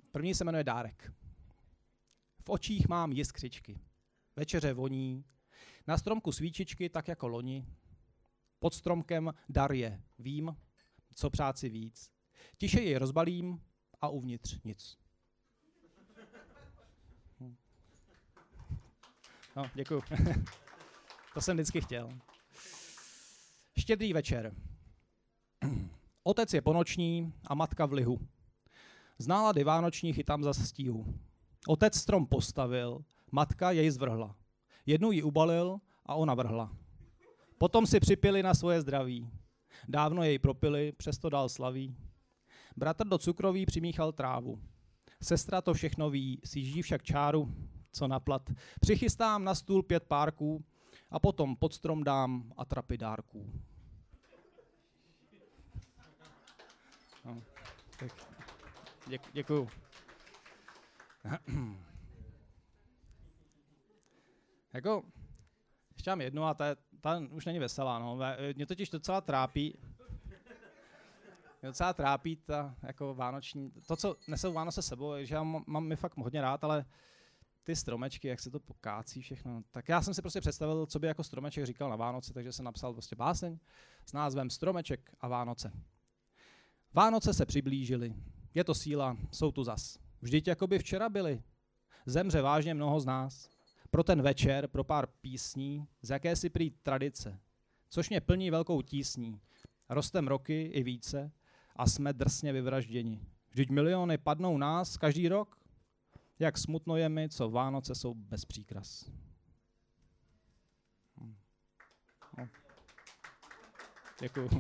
První se jmenuje dárek. V očích mám jiskřičky. Večeře voní. Na stromku svíčičky, tak jako loni. Pod stromkem dar je. Vím, co přát si víc. Tiše jej rozbalím a uvnitř nic. No, děkuju. To jsem vždycky chtěl. Štědrý večer. Otec je ponoční a matka v lihu. Z nálady vánoční chytám za stíhu. Otec strom postavil, matka jej zvrhla. Jednu ji ubalil a ona vrhla. Potom si připili na svoje zdraví. Dávno jej propili, přesto dál slaví. Bratr do cukroví přimíchal trávu. Sestra to všechno ví, sjíždí však čáru, co na plat. Přichystám na stůl 5 párků a potom pod strom dám atrapy dárků. No, tak děkuju. Jako, ještě mám jednu a ta už není veselá. No. Mě totiž docela trápí ta jako vánoční, to, co nesou Vánoce sebou, že já mám fakt hodně rád, ale ty stromečky, jak se to pokácí všechno, tak já jsem si prostě představil, co by jako stromeček říkal na Vánoce, takže jsem napsal prostě báseň s názvem Stromeček a Vánoce. Vánoce se přiblížily, je to síla, jsou tu zas. Vždyť jakoby včera byli. Zemře vážně mnoho z nás. Pro ten večer, pro pár písní, z jakési prý tradice, což mě plní velkou tísní. Rostem roky i více a jsme drsně vyvražděni. Vždyť miliony padnou nás každý rok. Jak smutno je mi, co Vánoce jsou bez příkras. No. Děkuju.